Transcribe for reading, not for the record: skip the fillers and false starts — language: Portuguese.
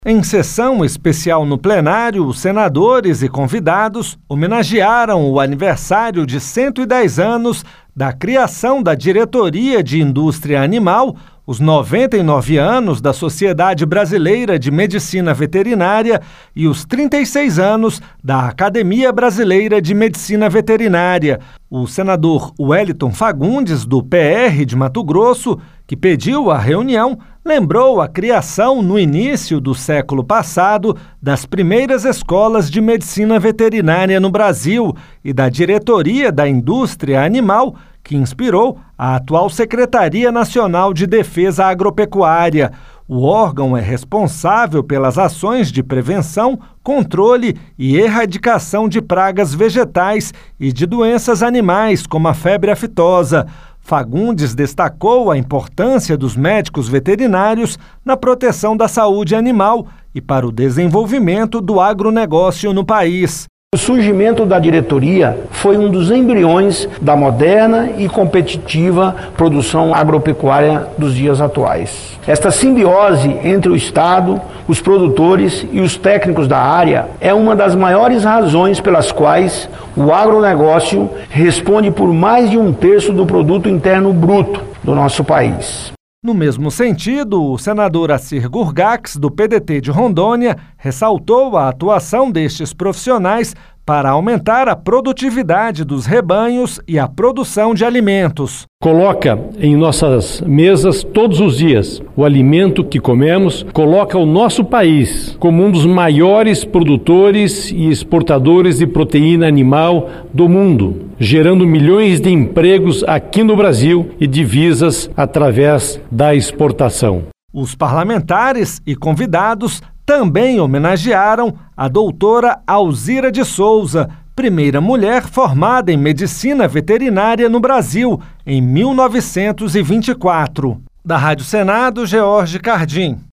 Em sessão especial no plenário, os senadores e convidados homenagearam o aniversário de 110 anos da criação da Diretoria de Indústria Animal, os 99 anos da Sociedade Brasileira de Medicina Veterinária e os 36 anos da Academia Brasileira de Medicina Veterinária. O senador Wellington Fagundes, do PR de Mato Grosso, que pediu a reunião, lembrou a criação, no início do século passado, das primeiras escolas de medicina veterinária no Brasil e da Diretoria da Indústria Animal, que inspirou a atual Secretaria Nacional de Defesa Agropecuária. O órgão é responsável pelas ações de prevenção, controle e erradicação de pragas vegetais e de doenças animais, como a febre aftosa. Fagundes destacou a importância dos médicos veterinários na proteção da saúde animal e para o desenvolvimento do agronegócio no país. O surgimento da diretoria foi um dos embriões da moderna e competitiva produção agropecuária dos dias atuais. Esta simbiose entre o Estado, os produtores e os técnicos da área é uma das maiores razões pelas quais o agronegócio responde por mais de 1/3 do produto interno bruto do nosso país. No mesmo sentido, o senador Assir Gurgax, do PDT de Rondônia, ressaltou a atuação destes profissionais para aumentar a produtividade dos rebanhos e a produção de alimentos. Coloca em nossas mesas todos os dias o alimento que comemos, coloca o nosso país como um dos maiores produtores e exportadores de proteína animal do mundo, gerando milhões de empregos aqui no Brasil e divisas através da exportação. Os parlamentares e convidados também homenagearam a doutora Alzira de Souza, primeira mulher formada em medicina veterinária no Brasil, em 1924. Da Rádio Senado, George Cardim.